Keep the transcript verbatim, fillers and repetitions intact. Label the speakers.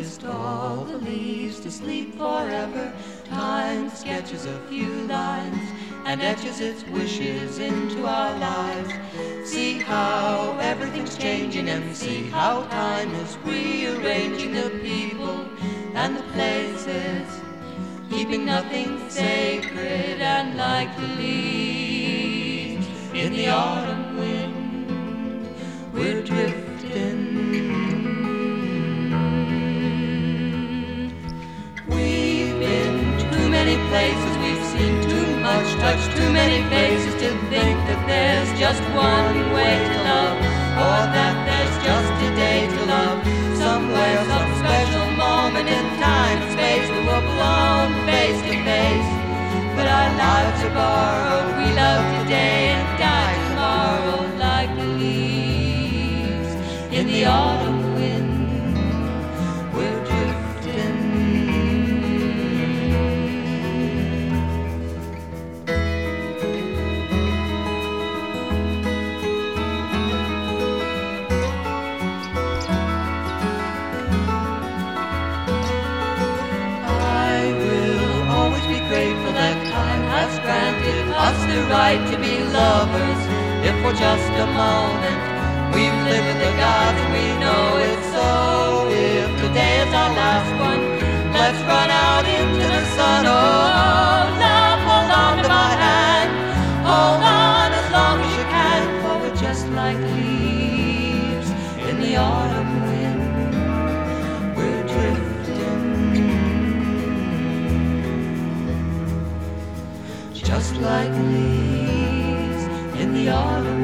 Speaker 1: kissed all the leaves to sleep forever. Time sketches a few lines and etches its wishes into our lives. See how everything's changing and see how time is rearranging the people and the places, keeping nothing sacred. And like the leaves in the autumn wind, we're drifting. We've been to too many places, we've seen too much, touched too many faces to think that there's just one way to love, or that there's just a day to love. Somewhere, some special moment in time and space, we were blown face to face. But our lives are borrowed, we love today and die tomorrow. Like the leaves in the autumn wind, we're drifting. Grateful that time has granted us the right to be lovers. If for just a moment we've lived with the gods and we know it's so. If today is our last one, let's run out into the sun. Oh, love, hold on to my hand, hold on as long as you can, for we're just like leaves in the autumn wind, we're drifting. Just like leaves in the autumn.